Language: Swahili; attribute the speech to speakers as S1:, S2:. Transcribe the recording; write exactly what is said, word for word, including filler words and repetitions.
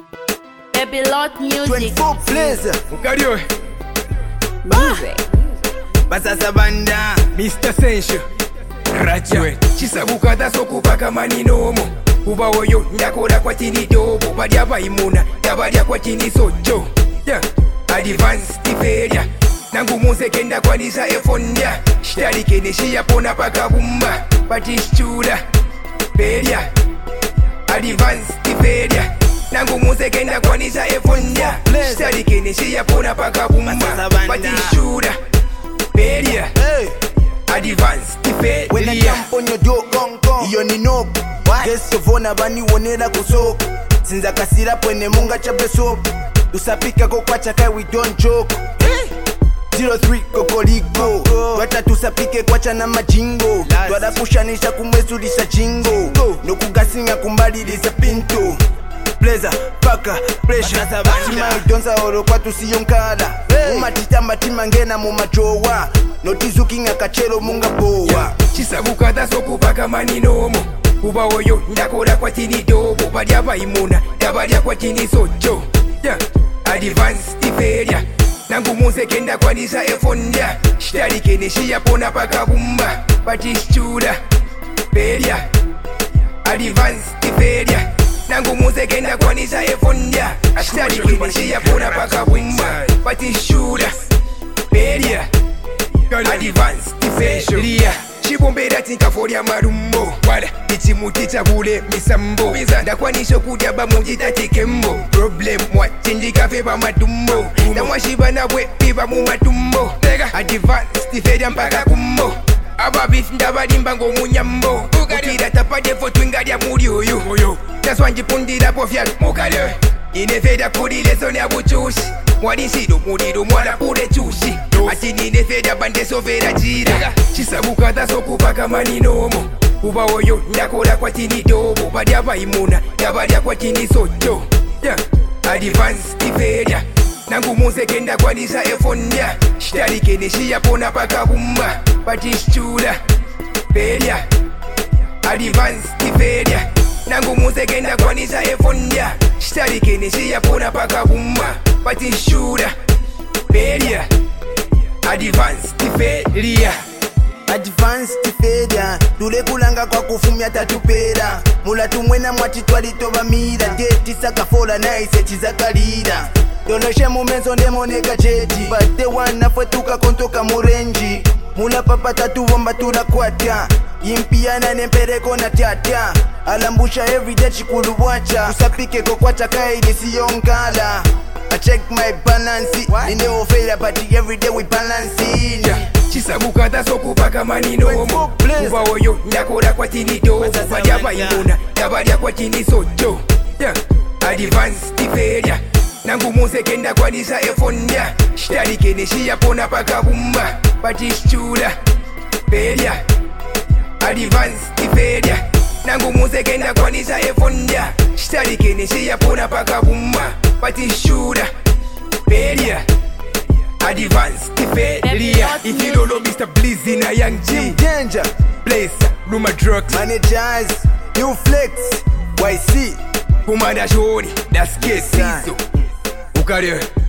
S1: Baby Lot Music.
S2: twenty-four Blazer.
S3: Ukario
S1: Music.
S3: Basasa banda Mister Sensual Graduate Chisabukata sokupaka maninomo Kuba woyo ndakora kwa chini dobo Badia baimuna Tabadia kwa chini sojo Yeah Advance tiferia Nangu muse kenda kwa nisa efondia Shtari keneshia pona paka bumba Patishchura Peria Advance tiferia Nangu muse kenda kwa nisa efondia Shtari keneshia pona paka bumba Patishchura Peria
S2: Hey.
S3: Advance tiferia
S2: When I jump on your door, gong gong. Iyo ni nope. Guess you vona bani wonera kusoko. Sinza kasira pwene munga chabe soap. Tusapika kokwacha kai we don't joke. zero three kokoliko. Wata tusapike kwacha na majingo. Twada kushanisha kumwezulisha jingo. Nokugasinga kumbaliliza pinto. Blazer, paka, pressure. Tima idonza oro kwa tusiyonkala. Umatitamba tima ngena mumajowa. Notizukinga kachero munga bowa.
S3: Chisabukata sokupaka maninomo Kuba woyo ndakora kwa chini dobo Badia baimuna Tabadia kwa chini sojo Yeah Advance tiferia Nangu muse kenda kwa nisa efondia Shtari keneshia pona paka bumba Patishchura Peria Advance tiferia Nangu muse kenda kwa nisa efondia Shtari keneshia pona paka bumba Patishchura Peria Advance tiferia Chibombera tinkaforya marumbo Wala ichimuti chabule misambo Biza ndakwanisho kudya bamujita chikembo Problem mwachindika feba matumbo Namwashiba nabwe piba mu matumbo Advance tiferia mpaka kumbo Ababif ndabadimba ngo munyambo Ukira tapade fo twingadya muri uyu Taswanjipundira pofya mukalyo Inefeda kudile zone ya buchushi Mwanishido murido mwala pure chushi Ati ninefeda bande sovera jira Chisabukata sokupaka maninomo Kuba woyo ndakora kwa chini dobo Badia baimuna Tabadia kwa chini sojo Yeah Advance tiferia Nangu muse kenda kwa nisa efondia Shtari keneshia pona paka bumba Patishchura Peria Advance tiferia Nangu muse kenda kwa nisa efondia Shtari keneshia pona paka bumba Patishchura Peria Advance tiferia
S2: Advance tiferia. Tule kulanga kwa kufumya tatupera. Mula tumwena mwati twalitoba mira. Geti sakafola na ise chizakalira. Donoshe mumenzo ndemoneka jeti. Bate wana fwetuka kontoka murenji. Mula papa tatuwomba tulakwata. Impiana nempereko na tata. Alambusha everyday chikulu wacha. Usapike kokwacha kaidi siyonkala. I check my balance. In the offer but everyday we balancing.
S3: Yeah. Chisabukata sokupaka maninomo Kuba woyo ndakora kwa chini dobo Badia baimuna Tabadia kwa chini sojo Yeah Advance tiferia Nangu muse kenda kwa nisa efondia Shtari keneshia pona paka bumba Patishchura Peria Advance tiferia Nangu muse kenda kwa nisa efondia Shtari keneshia pona paka bumba Patishchura Peria Advance tiferia If you don't know Mister Blizzy na Young G
S2: Danger.
S3: Blazer Luma Drugs
S2: Managers. New flex. Y C.
S3: Kumanda Shoni Das Kesizo Ukario